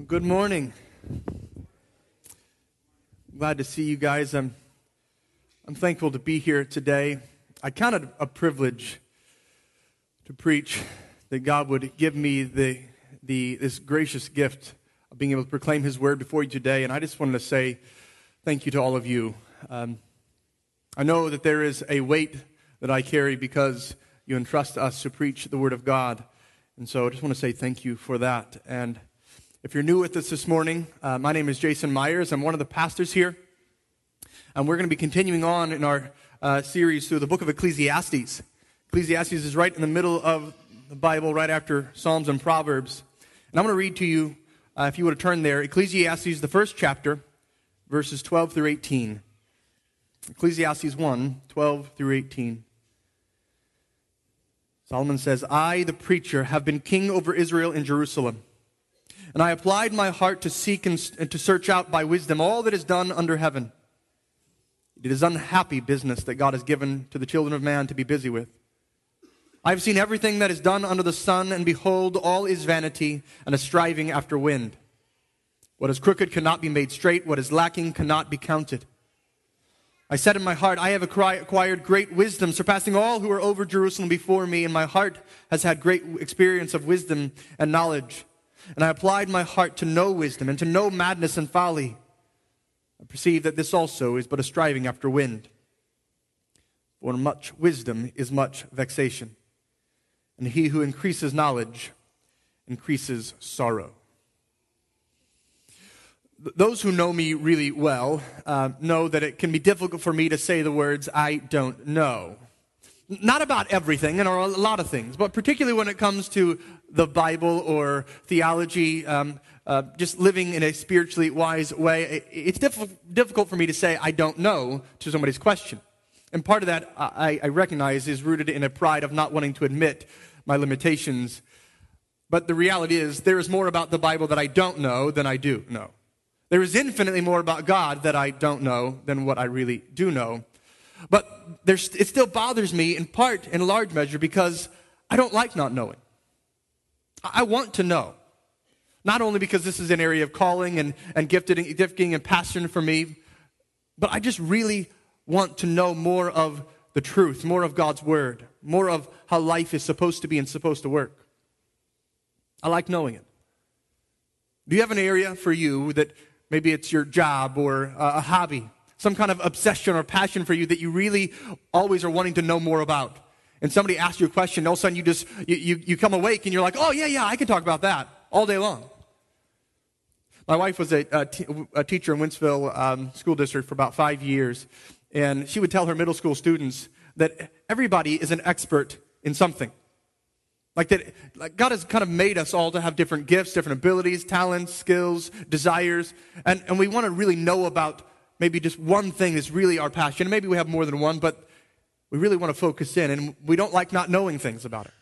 Good morning. Glad to see you guys. I'm thankful to be here today. I count it a privilege to preach, that God would give me this gracious gift of being able to proclaim His word before you today. And I just wanted to say thank you to all of you. I know that there is a weight that I carry because you entrust us to preach the word of God. And so I just want to say thank you for that. And if you're new with us this morning, my name is Jason Myers. I'm one of the pastors here. And we're going to be continuing on in our series through the book of Ecclesiastes. Ecclesiastes is right in the middle of the Bible, right after Psalms and Proverbs. And I'm going to read to you, if you would turn there, Ecclesiastes, the first chapter, verses 12 through 18. Ecclesiastes 1, 12 through 18. Solomon says, I, the preacher, have been king over Israel in Jerusalem. And I applied my heart to seek and to search out by wisdom all that is done under heaven. It is unhappy business that God has given to the children of man to be busy with. I have seen everything that is done under the sun, and behold, all is vanity and a striving after wind. What is crooked cannot be made straight. What is lacking cannot be counted. I said in my heart, I have acquired great wisdom, surpassing all who are over Jerusalem before me, and my heart has had great experience of wisdom and knowledge. And I applied my heart to know wisdom and to know madness and folly. I perceive that this also is but a striving after wind. For much wisdom is much vexation, and he who increases knowledge increases sorrow. Those who know me really well know that it can be difficult for me to say the words, I don't know. Not about everything, and or a lot of things, but particularly when it comes to the Bible or theology, just living in a spiritually wise way, it's difficult for me to say I don't know to somebody's question. And part of that, I recognize, is rooted in a pride of not wanting to admit my limitations. But the reality is, there is more about the Bible that I don't know than I do know. There is infinitely more about God that I don't know than what I really do know. But it still bothers me in large measure, because I don't like not knowing. I want to know. Not only because this is an area of calling and gifting and passion for me, but I just really want to know more of the truth, more of God's word, more of how life is supposed to be and supposed to work. I like knowing it. Do you have an area for you that maybe it's your job or a hobby, some kind of obsession or passion for you that you really always are wanting to know more about? And somebody asks you a question, all of a sudden you come awake and you're like, oh, yeah, I can talk about that all day long. My wife was a teacher in Wentzville School District for about 5 years, and she would tell her middle school students that everybody is an expert in something. Like God has kind of made us all to have different gifts, different abilities, talents, skills, desires, and we want to really know about maybe just one thing is really our passion. And maybe we have more than one, but we really want to focus in, and we don't like not knowing things about it.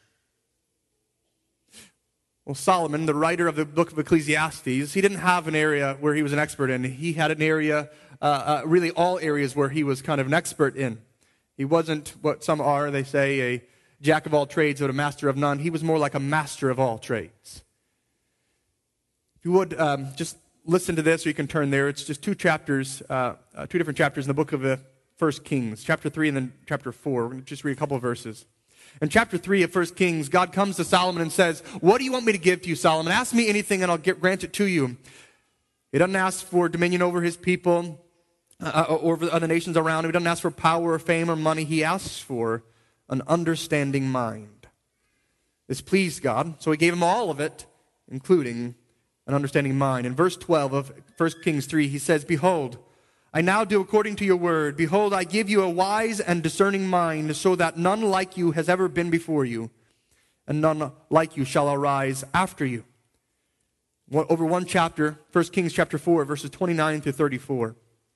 Well, Solomon, the writer of the book of Ecclesiastes, he didn't have an area where he was an expert in. He had an area, really all areas where he was kind of an expert in. He wasn't what some are, they say, a jack of all trades but a master of none. He was more like a master of all trades. If you would just listen to this, or you can turn there. It's just two different chapters in the book of 1 Kings, chapter 3 and then chapter 4. We're going to just read a couple of verses. In chapter 3 of 1 Kings, God comes to Solomon and says, what do you want me to give to you, Solomon? Ask me anything and I'll grant it to you. He doesn't ask for dominion over his people or over other nations around him. He doesn't ask for power or fame or money. He asks for an understanding mind. This pleased God, so he gave him all of it, including an understanding mind. In verse 12 of 1 Kings 3, he says, behold, I now do according to your word. Behold, I give you a wise and discerning mind, so that none like you has ever been before you, and none like you shall arise after you. Over one chapter, 1 Kings chapter 4, verses 29 through 34.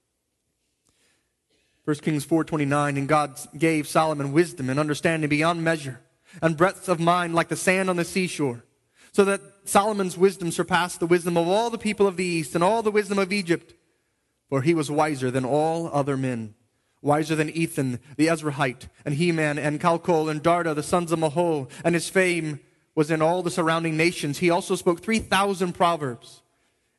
1 Kings 4:29, and God gave Solomon wisdom and understanding beyond measure, and breadth of mind like the sand on the seashore, so that Solomon's wisdom surpassed the wisdom of all the people of the east and all the wisdom of Egypt. For he was wiser than all other men, wiser than Ethan the Ezrahite, and Heman, and Calcol, and Darda, the sons of Mahol, and his fame was in all the surrounding nations. He also spoke 3,000 proverbs.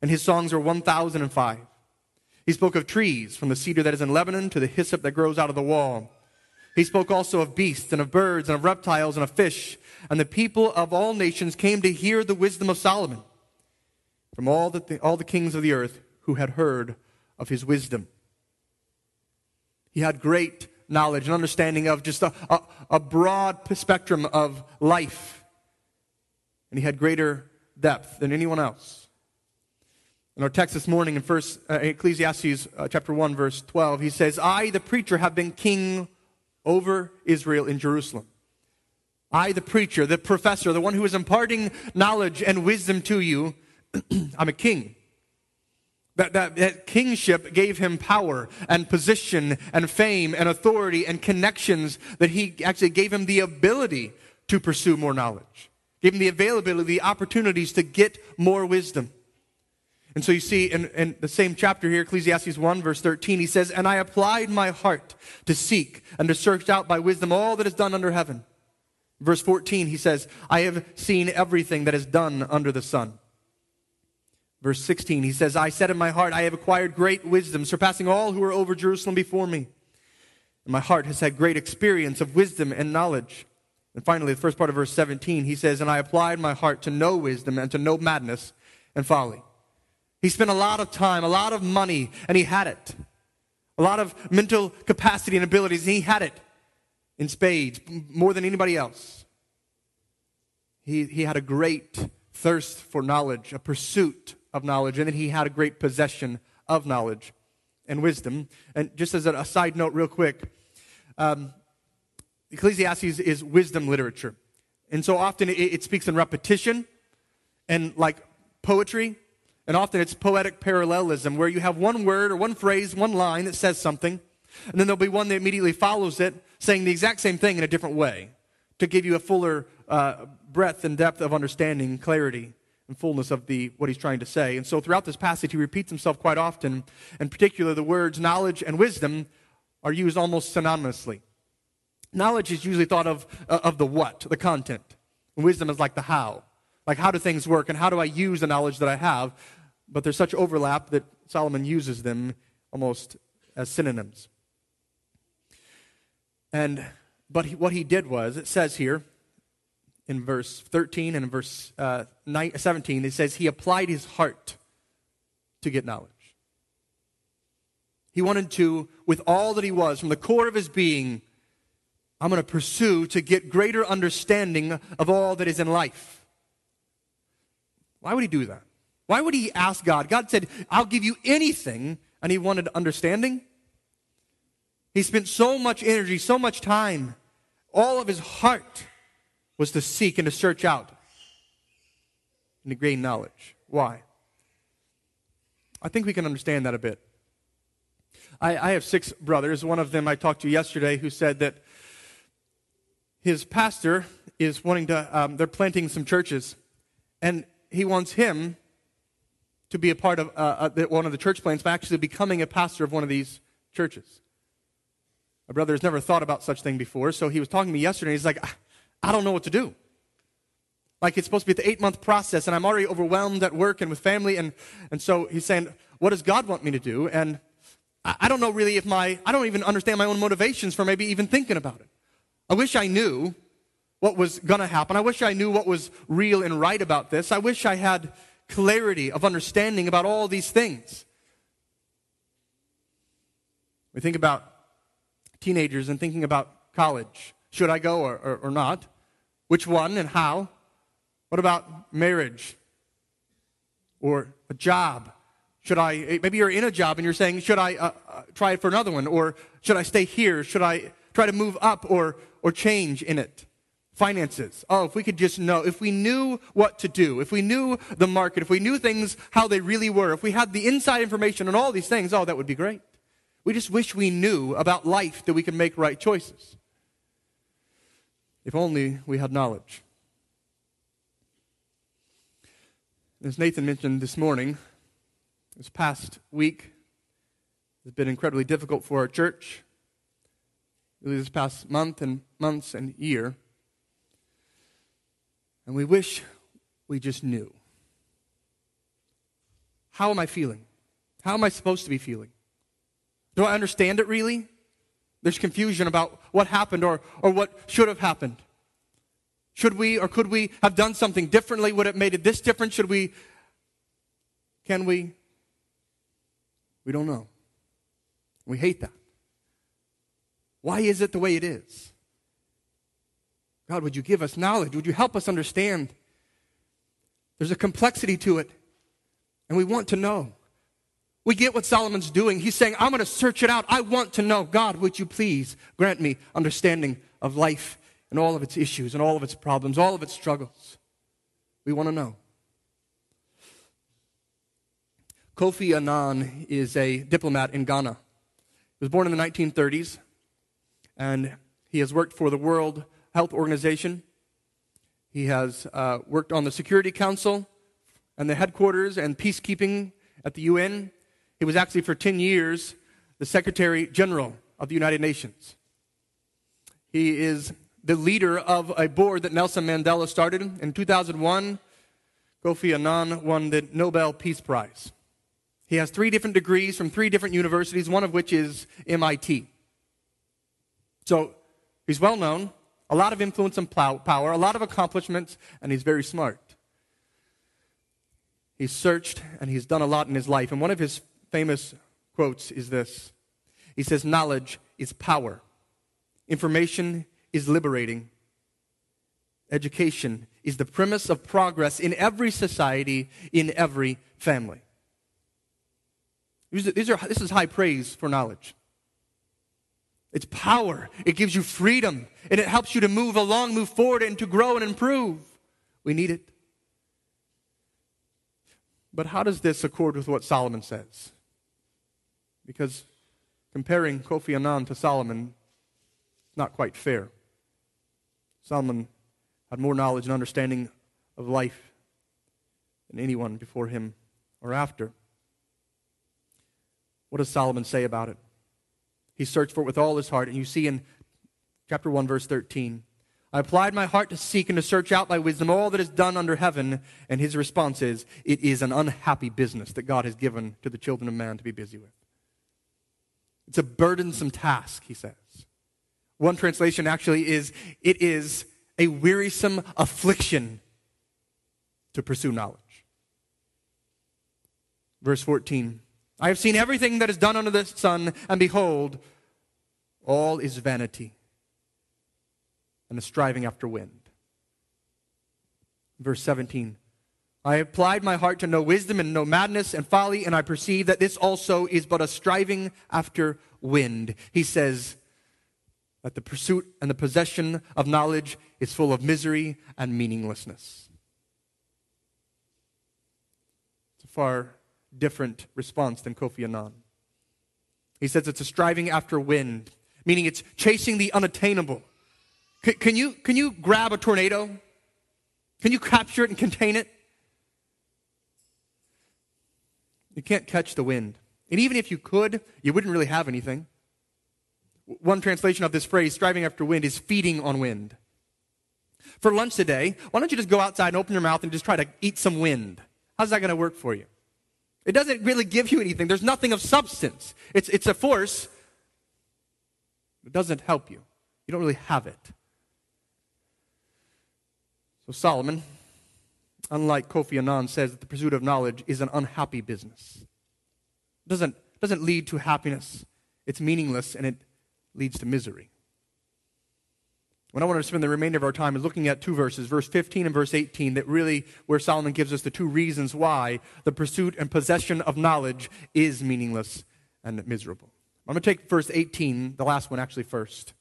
and his songs are 1,005. He spoke of trees, from the cedar that is in Lebanon to the hyssop that grows out of the wall. He spoke also of beasts and of birds and of reptiles and of fish. And the people of all nations came to hear the wisdom of Solomon from all the kings of the earth who had heard of his wisdom. He had great knowledge and understanding of just a broad spectrum of life. And he had greater depth than anyone else. In our text this morning in Ecclesiastes chapter 1, verse 12, he says, I, the preacher, have been king over Israel in Jerusalem. I, the preacher, the professor, the one who is imparting knowledge and wisdom to you, I'm a king. That kingship gave him power and position and fame and authority and connections that he actually gave him the ability to pursue more knowledge. Gave him the availability, the opportunities to get more wisdom. And so you see in the same chapter here, Ecclesiastes 1, verse 13, he says, And I applied my heart to seek and to search out by wisdom all that is done under heaven. Verse 14, he says, I have seen everything that is done under the sun. Verse 16, he says, I said in my heart, I have acquired great wisdom, surpassing all who are over Jerusalem before me. And my heart has had great experience of wisdom and knowledge. And finally, the first part of verse 17, he says, And I applied my heart to know wisdom and to know madness and folly. He spent a lot of time, a lot of money, and he had it. A lot of mental capacity and abilities, and he had it in spades, more than anybody else. He had a great thirst for knowledge, a pursuit of knowledge, and then he had a great possession of knowledge and wisdom. And just as a side note real quick, Ecclesiastes is wisdom literature. And so often it speaks in repetition and like poetry. And often it's poetic parallelism where you have one word or one phrase, one line that says something, and then there'll be one that immediately follows it saying the exact same thing in a different way to give you a fuller breadth and depth of understanding, clarity, and fullness of what he's trying to say. And so throughout this passage, he repeats himself quite often. In particular, the words knowledge and wisdom are used almost synonymously. Knowledge is usually thought of the what, the content. And wisdom is like the how. Like, how do things work, and how do I use the knowledge that I have? But there's such overlap that Solomon uses them almost as synonyms. But what he did was, it says here in verse 13 and in verse 17, it says he applied his heart to get knowledge. He wanted to, with all that he was, from the core of his being, I'm going to pursue to get greater understanding of all that is in life. Why would he do that? Why would he ask God? God said, I'll give you anything, and he wanted understanding. He spent so much energy, so much time. All of his heart was to seek and to search out and to gain knowledge. Why? I think we can understand that a bit. I have 6 brothers. One of them I talked to yesterday who said that his pastor is wanting to, they're planting some churches, and he wants him to be a part of one of the church plants by actually becoming a pastor of one of these churches. My brother has never thought about such thing before, so he was talking to me yesterday, and he's like, I don't know what to do. Like, it's supposed to be the 8-month process, and I'm already overwhelmed at work and with family, and so he's saying, what does God want me to do? And I don't know really I don't even understand my own motivations for maybe even thinking about it. I wish I knew what was going to happen. I wish I knew what was real and right about this. I wish I had clarity of understanding about all these things. We think about teenagers and thinking about college. Should I go or not? Which one and how? What about marriage or a job? Maybe you're in a job and you're saying, should I try for another one? Or should I stay here? Should I try to move up or change in it? Finances. Oh, if we could just know, if we knew what to do, if we knew the market, if we knew things how they really were, if we had the inside information on all these things, oh, that would be great. We just wish we knew about life that we could make right choices. If only we had knowledge. As Nathan mentioned this morning, this past week has been incredibly difficult for our church. Really this past months and year. And we wish we just knew how am I feeling? How am I supposed to be feeling? Do I understand it really? There's confusion about what happened or what should have happened. Should we or could we have done something differently? Would it have made it this different? Can we? We don't know. We hate that. Why is it the way it is? God, would you give us knowledge? Would you help us understand? There's a complexity to it, and we want to know. We get what Solomon's doing. He's saying, I'm going to search it out. I want to know. God, would you please grant me understanding of life and all of its issues and all of its problems, all of its struggles. We want to know. Kofi Annan is a diplomat in Ghana. He was born in the 1930s, and he has worked for the World Health Organization. He has worked on the Security Council and the headquarters and peacekeeping at the UN. He was actually for 10 years the Secretary General of the United Nations. He is the leader of a board that Nelson Mandela started. In 2001, Kofi Annan won the Nobel Peace Prize. He has 3 different degrees from 3 different universities, one of which is MIT. So he's well known, a lot of influence and power, a lot of accomplishments, and he's very smart. He's searched and he's done a lot in his life. And one of his famous quotes is this. He says, knowledge is power. Information is liberating. Education is the premise of progress in every society, in every family. This is high praise for knowledge. It's power. It gives you freedom. And it helps you to move along, move forward, and to grow and improve. We need it. But how does this accord with what Solomon says? Because comparing Kofi Annan to Solomon is not quite fair. Solomon had more knowledge and understanding of life than anyone before him or after. What does Solomon say about it? He searched for it with all his heart, and you see in chapter 1, verse 13, I applied my heart to seek and to search out by wisdom all that is done under heaven, and his response is, it is an unhappy business that God has given to the children of man to be busy with. It's a burdensome task, he says. One translation actually is, it is a wearisome affliction to pursue knowledge. Verse 14, I have seen everything that is done under the sun, and behold, all is vanity and a striving after wind. Verse 17, I applied my heart to know wisdom and know madness and folly, and I perceive that this also is but a striving after wind. He says that the pursuit and the possession of knowledge is full of misery and meaninglessness. It's a far different response than Kofi Annan. He says it's a striving after wind, meaning it's chasing the unattainable. Can you grab a tornado? Can you capture it and contain it? You can't catch the wind. And even if you could, you wouldn't really have anything. One translation of this phrase, striving after wind, is feeding on wind. For lunch today, why don't you just go outside and open your mouth and just try to eat some wind? How's that going to work for you? It doesn't really give you anything. There's nothing of substance. It's a force. It doesn't help you. You don't really have it. So Solomon, unlike Kofi Annan, says that the pursuit of knowledge is an unhappy business. It doesn't lead to happiness. It's meaningless, and it leads to misery. What I want to spend the remainder of our time is looking at 2 verses, verse 15 and verse 18, that really where Solomon gives us the 2 reasons why the pursuit and possession of knowledge is meaningless and miserable. I'm going to take verse 18, the last one actually first.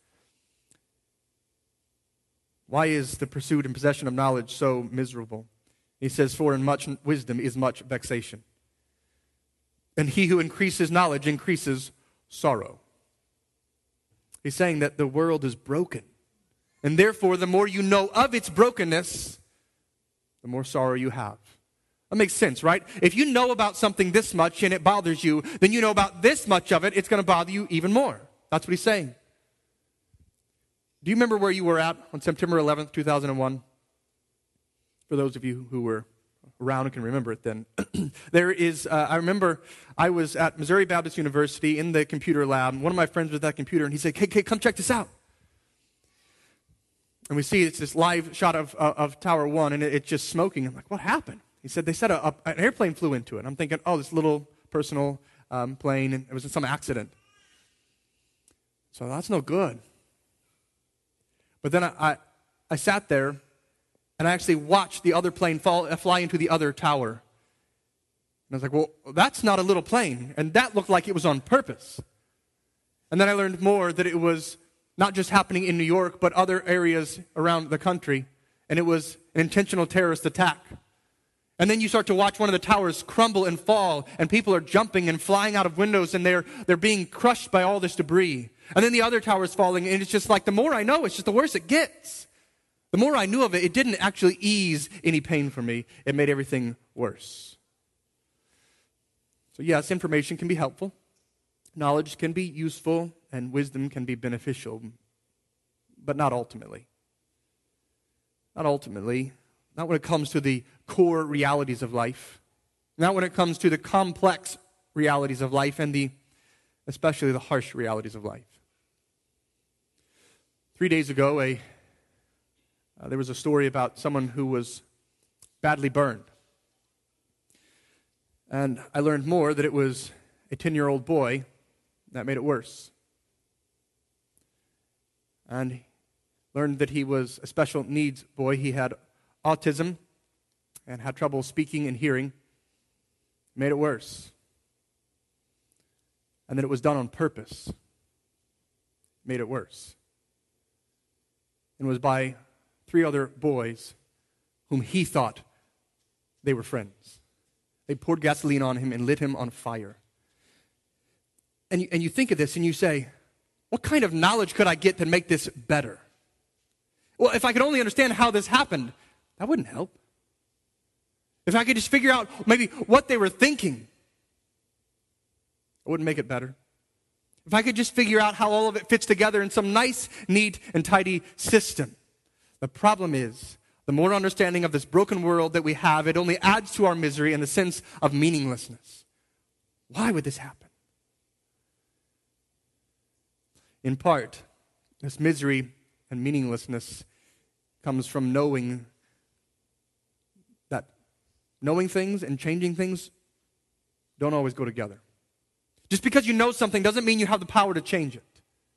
Why is the pursuit and possession of knowledge so miserable? He says, for in much wisdom is much vexation. And he who increases knowledge increases sorrow. He's saying that the world is broken. And therefore, the more you know of its brokenness, the more sorrow you have. That makes sense, right? If you know about something this much and it bothers you, then you know about this much of it, it's going to bother you even more. That's what he's saying. Do you remember where you were at on September 11th, 2001? For those of you who were around and can remember it then. I remember I was at Missouri Baptist University in the computer lab. One of my friends was at that computer, and he said, hey, come check this out. And we see it's this live shot of Tower 1, and it's just smoking. I'm like, what happened? He said they said an airplane flew into it. I'm thinking, oh, this little personal plane, and it was some accident. So that's no good. But then I sat there, and I actually watched the other plane fly into the other tower. And I was like, well, that's not a little plane. And that looked like it was on purpose. And then I learned more that it was not just happening in New York, but other areas around the country. And it was an intentional terrorist attack. And then you start to watch one of the towers crumble and fall, and people are jumping and flying out of windows, and they're being crushed by all this debris. And then the other tower's falling, and it's just like, the more I know, it's just the worse it gets. The more I knew of it, it didn't actually ease any pain for me. It made everything worse. So yes, information can be helpful. Knowledge can be useful, and wisdom can be beneficial, but not ultimately. Not ultimately. Not when it comes to the core realities of life. Not when it comes to the complex realities of life and especially the harsh realities of life. 3 days ago, there was a story about someone who was badly burned. And I learned more that it was a 10-year-old boy that made it worse. And learned that he was a special needs boy. He had autism and had trouble speaking and hearing. Made it worse. And that it was done on purpose. Made it worse. And was by 3 other boys whom he thought they were friends. They poured gasoline on him and lit him on fire. And you think of this and you say, what kind of knowledge could I get to make this better? Well, if I could only understand how this happened, that wouldn't help. If I could just figure out maybe what they were thinking, it wouldn't make it better. If I could just figure out how all of it fits together in some nice, neat, and tidy system. The problem is, the more understanding of this broken world that we have, it only adds to our misery and the sense of meaninglessness. Why would this happen? In part, this misery and meaninglessness comes from knowing things and changing things don't always go together. Just because you know something doesn't mean you have the power to change it.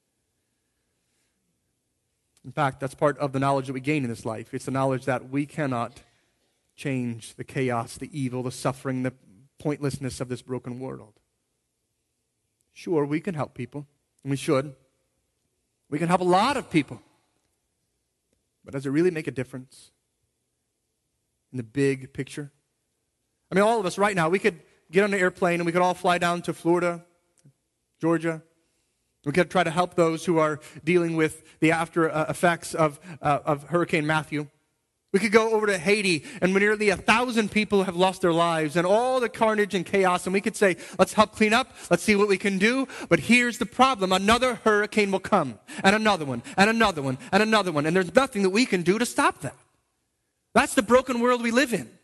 In fact, that's part of the knowledge that we gain in this life. It's the knowledge that we cannot change the chaos, the evil, the suffering, the pointlessness of this broken world. Sure, we can help people, and we should. We can help a lot of people. But does it really make a difference in the big picture? I mean, all of us right now, we could get on an airplane and we could all fly down to Florida, Georgia. We could try to help those who are dealing with the after effects of Hurricane Matthew. We could go over to Haiti, and nearly 1,000 people have lost their lives, and all the carnage and chaos, and we could say, let's help clean up, let's see what we can do. But here's the problem. Another hurricane will come, and another one, and another one, and another one, and there's nothing that we can do to stop that. That's the broken world we live in.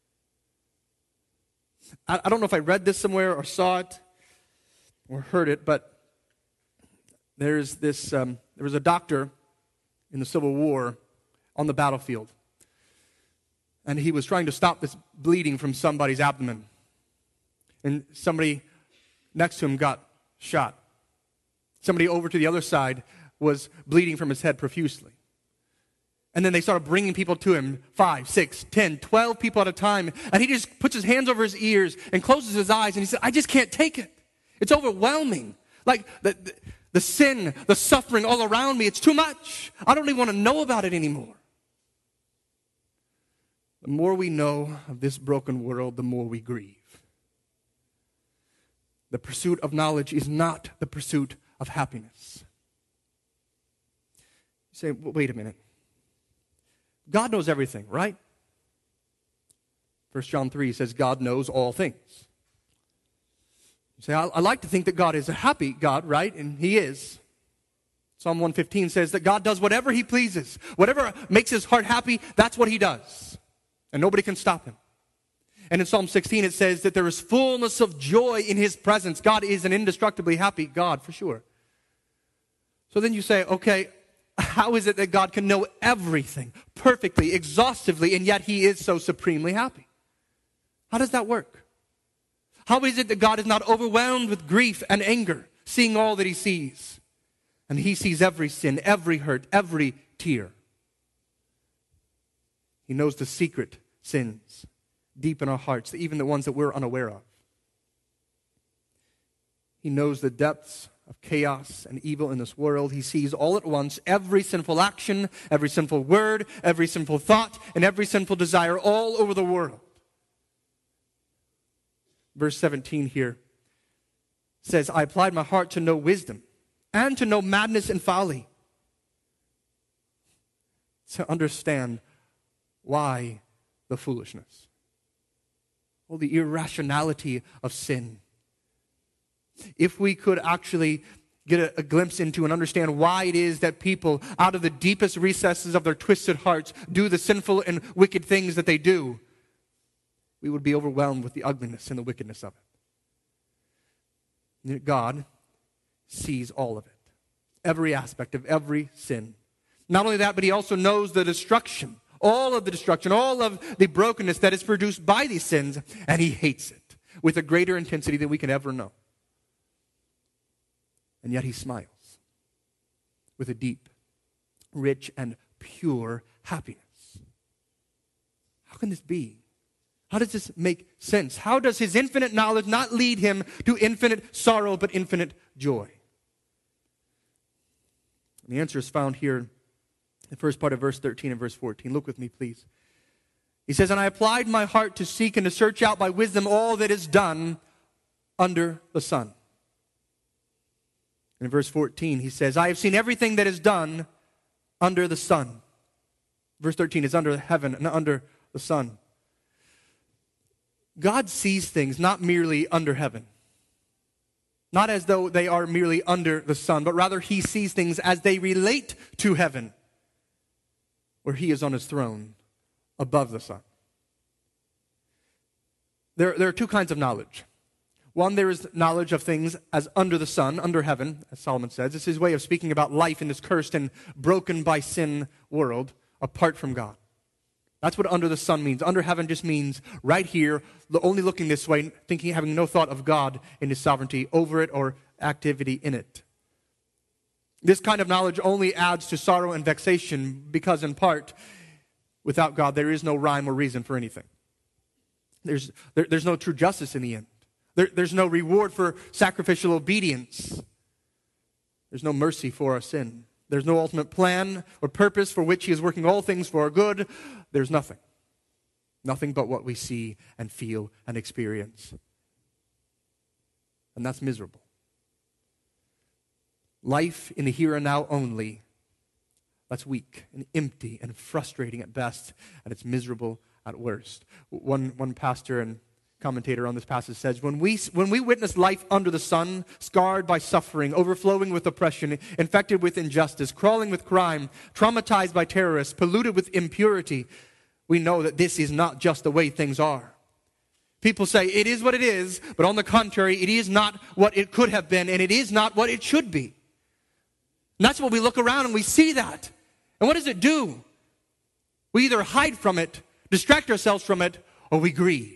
I don't know if I read this somewhere or saw it or heard it, but there was a doctor in the Civil War on the battlefield. And he was trying to stop this bleeding from somebody's abdomen. And somebody next to him got shot. Somebody over to the other side was bleeding from his head profusely. And then they started bringing people to him, 5, 6, 10, 12 people at a time. And he just puts his hands over his ears and closes his eyes. And he said, I just can't take it. It's overwhelming. Like the sin, the suffering all around me, it's too much. I don't even want to know about it anymore. The more we know of this broken world, the more we grieve. The pursuit of knowledge is not the pursuit of happiness. You say, well, wait a minute. God knows everything, right? 1 John 3 says God knows all things. You say, I like to think that God is a happy God, right? And He is. Psalm 115 says that God does whatever He pleases. Whatever makes His heart happy, that's what He does. And nobody can stop Him. And in Psalm 16 it says that there is fullness of joy in his presence. God is an indestructibly happy God, for sure. So then you say, okay, how is it that God can know everything perfectly, exhaustively, and yet he is so supremely happy? How does that work? How is it that God is not overwhelmed with grief and anger, seeing all that he sees? And he sees every sin, every hurt, every tear. He knows the secret sins deep in our hearts, even the ones that we're unaware of. He knows the depths of chaos and evil in this world. He sees all at once every sinful action, every sinful word, every sinful thought, and every sinful desire all over the world. Verse 17 here says, I applied my heart to know wisdom and to know madness and folly, to understand why the foolishness, all the irrationality of sin. If we could actually get a glimpse into and understand why it is that people, out of the deepest recesses of their twisted hearts, do the sinful and wicked things that they do, we would be overwhelmed with the ugliness and the wickedness of it. God sees all of it, every aspect of every sin. Not only that, but he also knows the destruction, all of the brokenness that is produced by these sins, and he hates it with a greater intensity than we can ever know. And yet he smiles with a deep, rich, and pure happiness. How can this be? How does this make sense? How does his infinite knowledge not lead him to infinite sorrow, but infinite joy? And the answer is found here in the first part of verse 13 and verse 14. Look with me, please. He says, and I applied my heart to seek and to search out by wisdom all that is done under the sun. In verse 14, he says, I have seen everything that is done under the sun. Verse 13 is under heaven and under the sun. God sees things not merely under heaven, not as though they are merely under the sun, but rather he sees things as they relate to heaven, where he is on his throne above the sun. There are two kinds of knowledge. One, there is knowledge of things as under the sun, under heaven, as Solomon says. It's his way of speaking about life in this cursed and broken by sin world apart from God. That's what under the sun means. Under heaven just means right here, only looking this way, thinking, having no thought of God in his sovereignty over it or activity in it. This kind of knowledge only adds to sorrow and vexation because, in part, without God, there is no rhyme or reason for anything. There's no true justice in the end. There's no reward for sacrificial obedience. There's no mercy for our sin. There's no ultimate plan or purpose for which he is working all things for our good. There's nothing. Nothing but what we see and feel and experience. And that's miserable. Life in the here and now only, that's weak and empty and frustrating at best, and it's miserable at worst. One pastor and commentator on this passage says, when we witness life under the sun, scarred by suffering, overflowing with oppression, infected with injustice, crawling with crime, traumatized by terrorists, polluted with impurity, we know that this is not just the way things are. People say it is what it is, but on the contrary, it is not what it could have been, and it is not what it should be. And that's what we look around and we see that. And what does it do? We either hide from it, distract ourselves from it, or we grieve.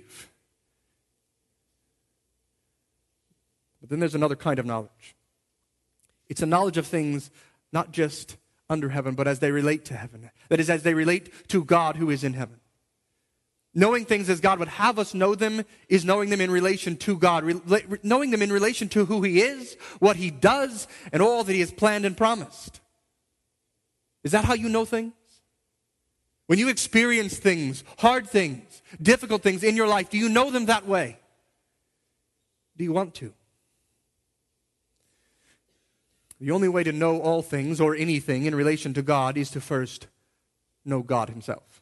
But then there's another kind of knowledge. It's a knowledge of things not just under heaven, but as they relate to heaven. That is, as they relate to God who is in heaven. Knowing things as God would have us know them is knowing them in relation to God, knowing them in relation to who he is, what he does, and all that he has planned and promised. Is that how you know things? When you experience things, hard things, difficult things in your life, do you know them that way? Do you want to? The only way to know all things or anything in relation to God is to first know God himself.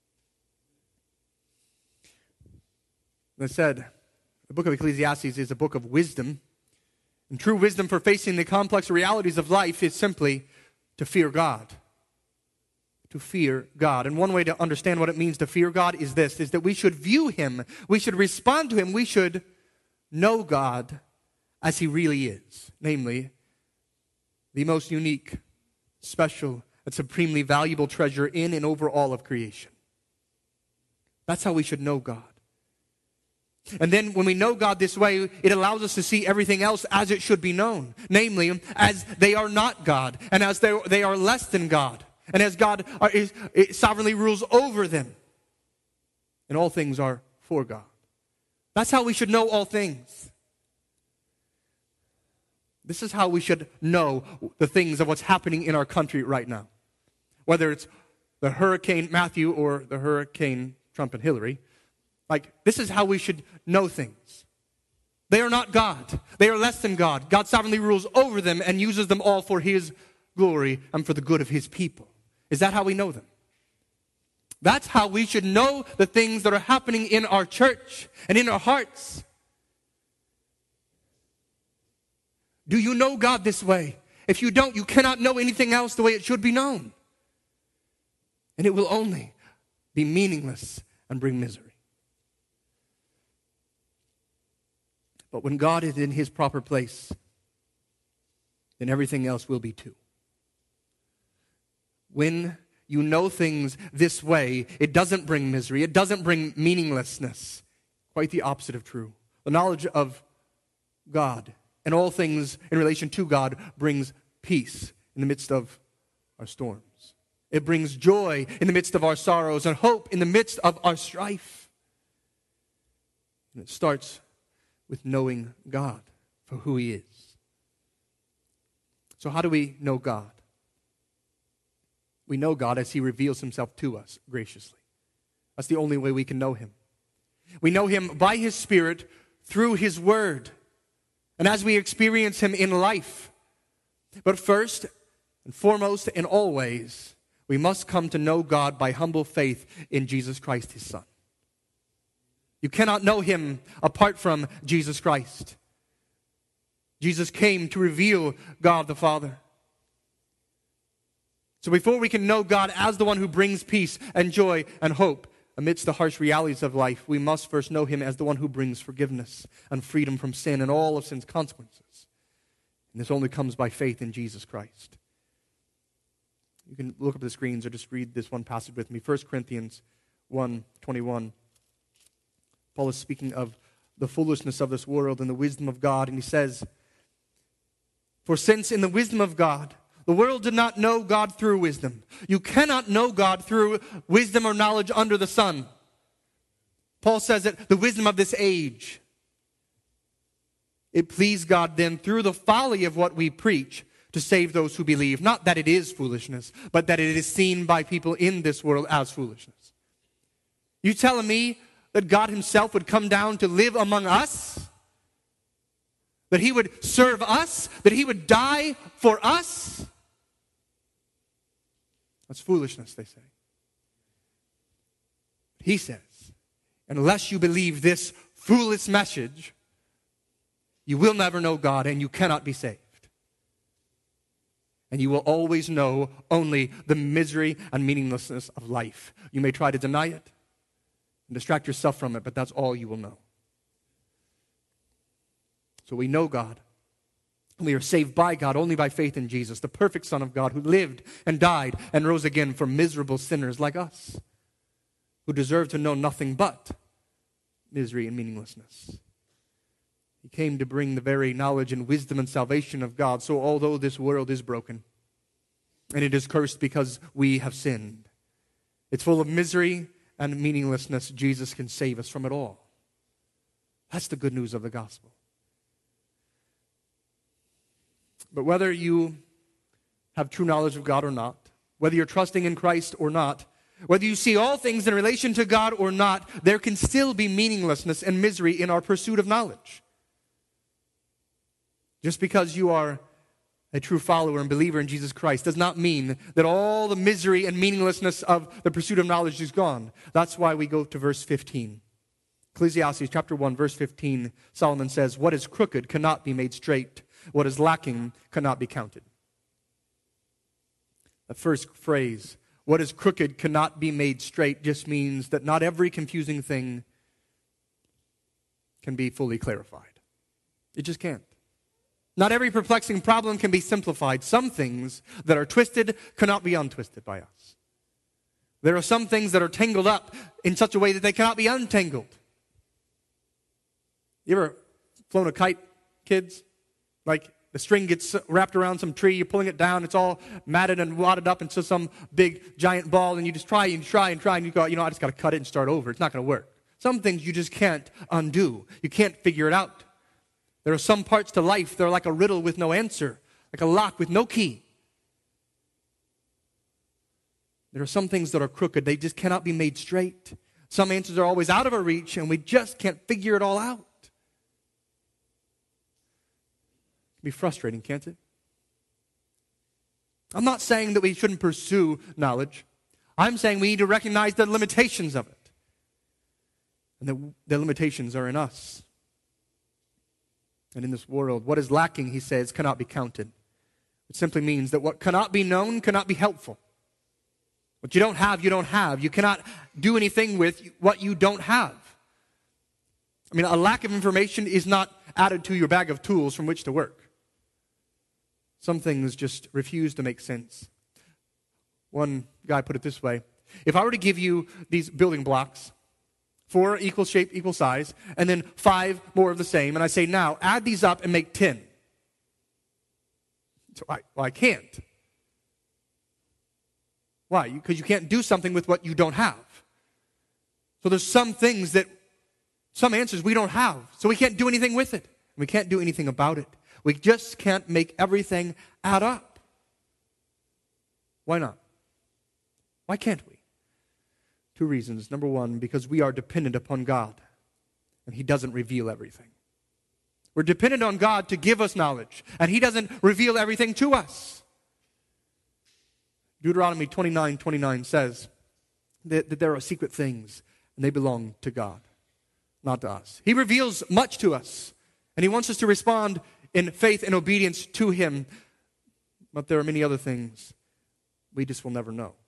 As I said, the book of Ecclesiastes is a book of wisdom. And true wisdom for facing the complex realities of life is simply to fear God. to fear God. And one way to understand what it means to fear God is this, is that we should view him, we should respond to him, we should know God as he really is. Namely, the most unique, special, and supremely valuable treasure in and over all of creation. That's how we should know God. And then when we know God this way, it allows us to see everything else as it should be known. Namely, as they are not God, and as they are less than God, and as God sovereignly rules over them. And all things are for God. That's how we should know all things. This is how we should know the things of what's happening in our country right now. Whether it's the Hurricane Matthew or the Hurricane Trump and Hillary. This is how we should know things. They are not God. They are less than God. God sovereignly rules over them and uses them all for his glory and for the good of his people. Is that how we know them? That's how we should know the things that are happening in our church and in our hearts. Do you know God this way? If you don't, you cannot know anything else the way it should be known. And it will only be meaningless and bring misery. But when God is in his proper place, then everything else will be too. When you know things this way, it doesn't bring misery. It doesn't bring meaninglessness. Quite the opposite of true. The knowledge of God and all things in relation to God brings peace in the midst of our storms. It brings joy in the midst of our sorrows and hope in the midst of our strife. And it starts with knowing God for who he is. So how do we know God? We know God as he reveals himself to us graciously. That's the only way we can know him. We know him by his Spirit through his word and as we experience him in life. But first and foremost and always, we must come to know God by humble faith in Jesus Christ, his Son. You cannot know him apart from Jesus Christ. Jesus came to reveal God the Father. So before we can know God as the one who brings peace and joy and hope amidst the harsh realities of life, we must first know him as the one who brings forgiveness and freedom from sin and all of sin's consequences. And this only comes by faith in Jesus Christ. You can look up the screens or just read this one passage with me. 1 Corinthians 1:21. Paul is speaking of the foolishness of this world and the wisdom of God. And he says, "For since in the wisdom of God, the world did not know God through wisdom. You cannot know God through wisdom or knowledge under the sun." Paul says that the wisdom of this age, it pleased God then through the folly of what we preach to save those who believe. Not that it is foolishness, but that it is seen by people in this world as foolishness. You telling me that God himself would come down to live among us? That he would serve us? That he would die for us? That's foolishness, they say. He says, unless you believe this foolish message, you will never know God and you cannot be saved. And you will always know only the misery and meaninglessness of life. You may try to deny it and distract yourself from it, but that's all you will know. So we know God. We are saved by God only by faith in Jesus, the perfect Son of God who lived and died and rose again for miserable sinners like us, who deserve to know nothing but misery and meaninglessness. He came to bring the very knowledge and wisdom and salvation of God. So although this world is broken and it is cursed because we have sinned, it's full of misery and meaninglessness, Jesus can save us from it all. That's the good news of the gospel. But whether you have true knowledge of God or not, whether you're trusting in Christ or not, whether you see all things in relation to God or not, there can still be meaninglessness and misery in our pursuit of knowledge. Just because you are a true follower and believer in Jesus Christ does not mean that all the misery and meaninglessness of the pursuit of knowledge is gone. That's why we go to verse 15. Ecclesiastes chapter 1, verse 15, Solomon says, "What is crooked cannot be made straight. What is lacking cannot be counted." The first phrase, what is crooked cannot be made straight just means that not every confusing thing can be fully clarified. It just can't. Not every perplexing problem can be simplified. Some things that are twisted cannot be untwisted by us. There are some things that are tangled up in such a way that they cannot be untangled. You ever flown a kite, kids? Like the string gets wrapped around some tree, you're pulling it down, it's all matted and wadded up into some big giant ball, and you just try and you go, I just got to cut it and start over. It's not going to work. Some things you just can't undo. You can't figure it out. There are some parts to life that are like a riddle with no answer, like a lock with no key. There are some things that are crooked. They just cannot be made straight. Some answers are always out of our reach, and we just can't figure it all out. It can be frustrating, can't it? I'm not saying that we shouldn't pursue knowledge. I'm saying we need to recognize the limitations of it. And that the limitations are in us. And in this world, what is lacking, he says, cannot be counted. It simply means that what cannot be known cannot be helpful. What you don't have, you don't have. You cannot do anything with what you don't have. I mean, a lack of information is not added to your bag of tools from which to work. Some things just refuse to make sense. One guy put it this way: if I were to give you these building blocks, 4 equal shape, equal size, and then 5 more of the same, and I say, now, add these up and make 10. So I can't. Why? Because you can't do something with what you don't have. So there's some answers we don't have, so we can't do anything with it. We can't do anything about it. We just can't make everything add up. Why not? Why can't we? 2 reasons. Number 1, because we are dependent upon God, and He doesn't reveal everything. We're dependent on God to give us knowledge, and He doesn't reveal everything to us. Deuteronomy 29:29 says that there are secret things, and they belong to God, not to us. He reveals much to us, and He wants us to respond in faith and obedience to Him, but there are many other things we just will never know.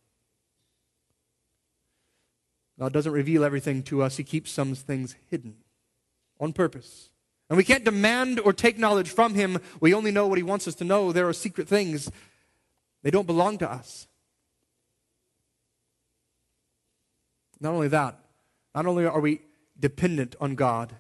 God doesn't reveal everything to us. He keeps some things hidden on purpose. And we can't demand or take knowledge from Him. We only know what He wants us to know. There are secret things. They don't belong to us. Not only that, not only are we dependent on God,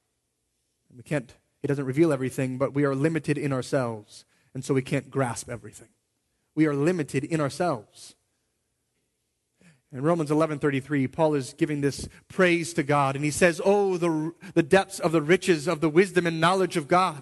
He doesn't reveal everything, but we are limited in ourselves. And so we can't grasp everything. We are limited in ourselves. In Romans 11:33, Paul is giving this praise to God, and he says, oh, the depths of the riches of the wisdom and knowledge of God.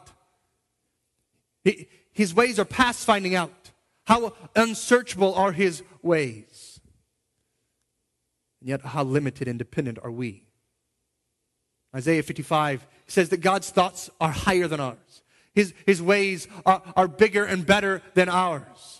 His ways are past finding out. How unsearchable are His ways. And yet how limited and dependent are we. Isaiah 55 says that God's thoughts are higher than ours. His ways are bigger and better than ours.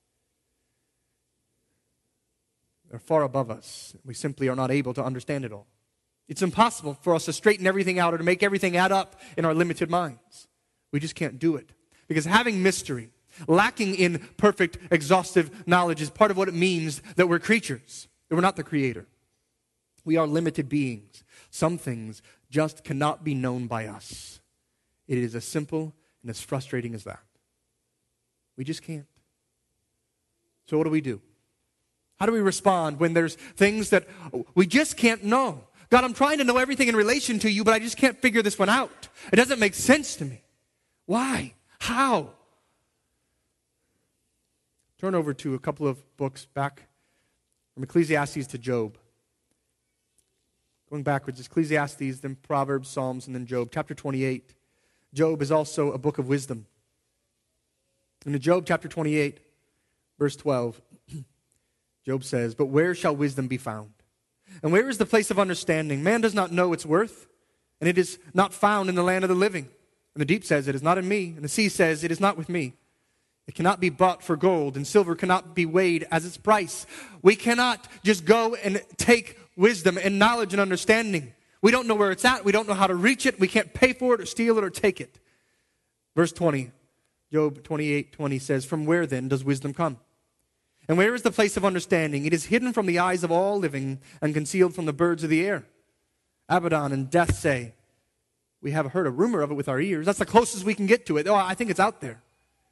They're far above us. We simply are not able to understand it all. It's impossible for us to straighten everything out or to make everything add up in our limited minds. We just can't do it. Because having mystery, lacking in perfect, exhaustive knowledge is part of what it means that we're creatures, that we're not the Creator. We are limited beings. Some things just cannot be known by us. It is as simple and as frustrating as that. We just can't. So what do? How do we respond when there's things that we just can't know? God, I'm trying to know everything in relation to you, but I just can't figure this one out. It doesn't make sense to me. Why? How? Turn over to a couple of books back from Ecclesiastes to Job. Going backwards, Ecclesiastes, then Proverbs, Psalms, and then Job. Chapter 28. Job is also a book of wisdom. In Job chapter 28, verse 12, Job says, but where shall wisdom be found? And where is the place of understanding? Man does not know its worth, and it is not found in the land of the living. And the deep says, it is not in me. And the sea says, it is not with me. It cannot be bought for gold, and silver cannot be weighed as its price. We cannot just go and take wisdom and knowledge and understanding. We don't know where it's at. We don't know how to reach it. We can't pay for it or steal it or take it. Verse 20, Job 28:20 says, from where then does wisdom come? And where is the place of understanding? It is hidden from the eyes of all living and concealed from the birds of the air. Abaddon and Death say, we have heard a rumor of it with our ears. That's the closest we can get to it. Oh, I think it's out there.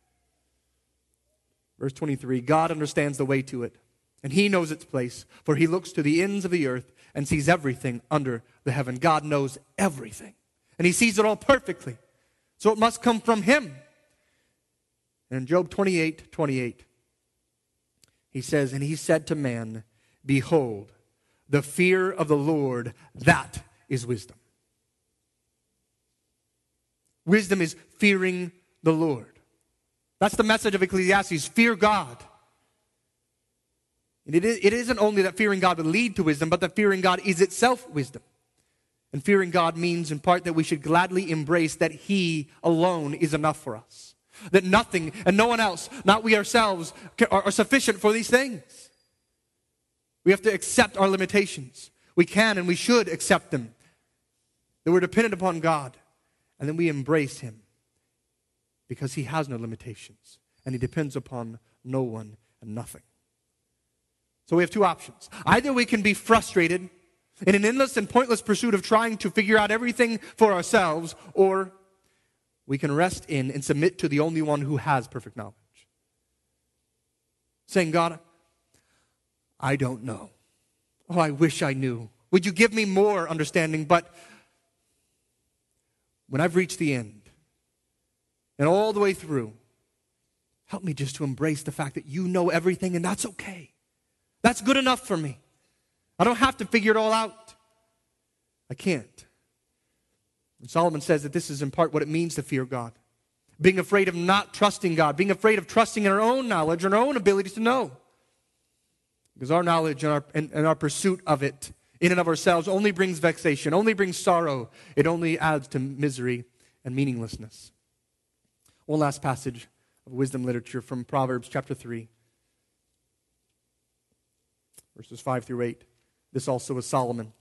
Verse 23, God understands the way to it, and he knows its place, for he looks to the ends of the earth and sees everything under the heaven. God knows everything, and he sees it all perfectly. So it must come from him. And in Job 28:28, he says, and he said to man, behold, the fear of the Lord, that is wisdom. Wisdom is fearing the Lord. That's the message of Ecclesiastes. Fear God. And it isn't only that fearing God would lead to wisdom, but that fearing God is itself wisdom. And fearing God means in part that we should gladly embrace that he alone is enough for us. That nothing and no one else, not we ourselves, are sufficient for these things. We have to accept our limitations. We can and we should accept them. That we're dependent upon God. And then we embrace him. Because he has no limitations. And he depends upon no one and nothing. So we have two options. Either we can be frustrated in an endless and pointless pursuit of trying to figure out everything for ourselves, or we can rest in and submit to the only one who has perfect knowledge. Saying, God, I don't know. Oh, I wish I knew. Would you give me more understanding? But when I've reached the end, and all the way through, help me just to embrace the fact that you know everything, and that's okay. That's good enough for me. I don't have to figure it all out. I can't. And Solomon says that this is in part what it means to fear God. Being afraid of not trusting God. Being afraid of trusting in our own knowledge and our own ability to know. Because our knowledge and our pursuit of it in and of ourselves only brings vexation, only brings sorrow. It only adds to misery and meaninglessness. One last passage of wisdom literature from Proverbs chapter 3, verses 5 through 8. This also is Solomon.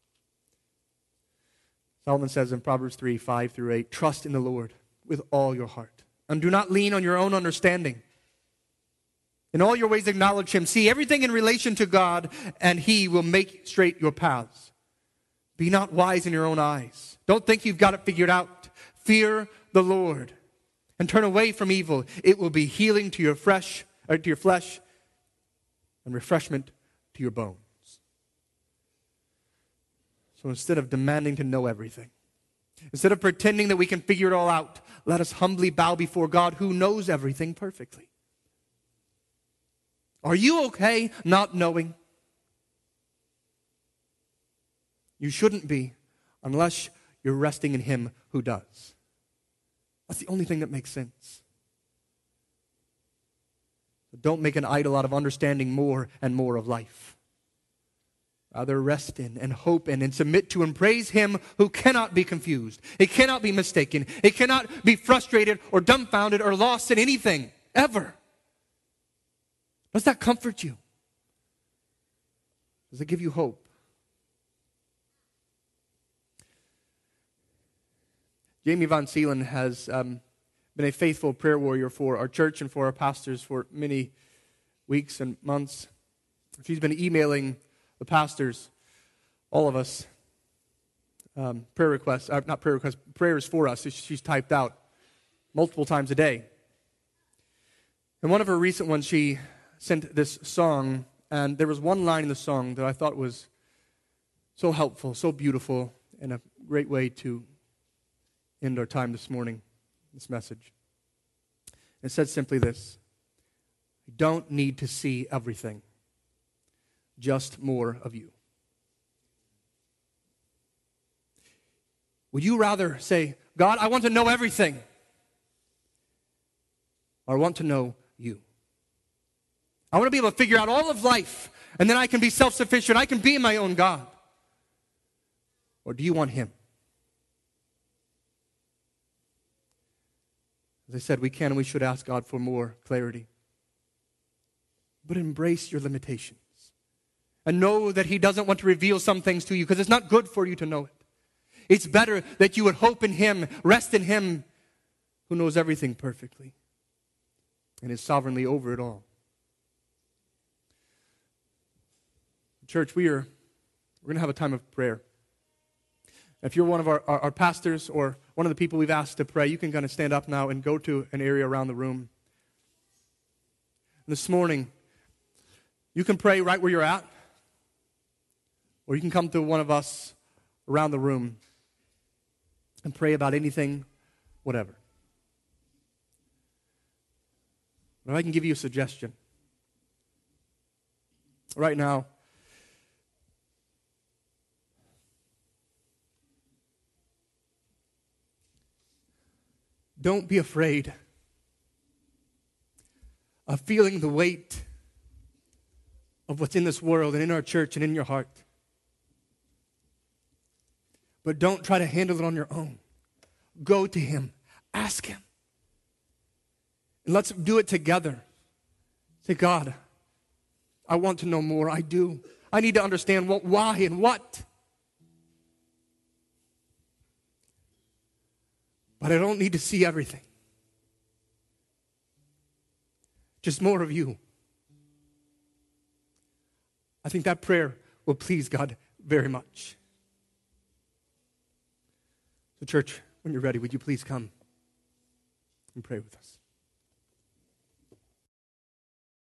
Solomon says in Proverbs 3, 5 through 8, trust in the Lord with all your heart, and do not lean on your own understanding. In all your ways acknowledge him. See everything in relation to God, and he will make straight your paths. Be not wise in your own eyes. Don't think you've got it figured out. Fear the Lord. And turn away from evil. It will be healing to your flesh and refreshment to your bones. So instead of demanding to know everything, instead of pretending that we can figure it all out, let us humbly bow before God who knows everything perfectly. Are you okay not knowing? You shouldn't be unless you're resting in him who does. That's the only thing that makes sense. But don't make an idol out of understanding more and more of life. Rather rest in and hope in and submit to and praise him who cannot be confused. It cannot be mistaken. It cannot be frustrated or dumbfounded or lost in anything, ever. Does that comfort you? Does it give you hope? Jamie Von Seelen has been a faithful prayer warrior for our church and for our pastors for many weeks and months. She's been emailing the pastors, all of us, prayers for us. She's typed out multiple times a day. And one of her recent ones, she sent this song, and there was one line in the song that I thought was so helpful, so beautiful, and a great way to end our time this morning, this message. It said simply this: you don't need to see everything, just more of you. Would you rather say, God, I want to know everything, or I want to know you? I want to be able to figure out all of life, and then I can be self-sufficient. I can be my own God. Or do you want him? As I said, we can and we should ask God for more clarity. But embrace your limitations. And know that he doesn't want to reveal some things to you because it's not good for you to know it. It's better that you would hope in him, rest in him, who knows everything perfectly and is sovereignly over it all. Church, we're going to have a time of prayer. If you're one of our pastors or one of the people we've asked to pray, you can kind of stand up now and go to an area around the room. This morning, you can pray right where you're at, or you can come to one of us around the room and pray about anything, whatever. But I can give you a suggestion. Right now, don't be afraid of feeling the weight of what's in this world and in our church and in your heart. But don't try to handle it on your own. Go to Him. Ask Him. And let's do it together. Say, God, I want to know more. I do. I need to understand what, why, and what. But I don't need to see everything. Just more of you. I think that prayer will please God very much. So church, when you're ready, would you please come and pray with us?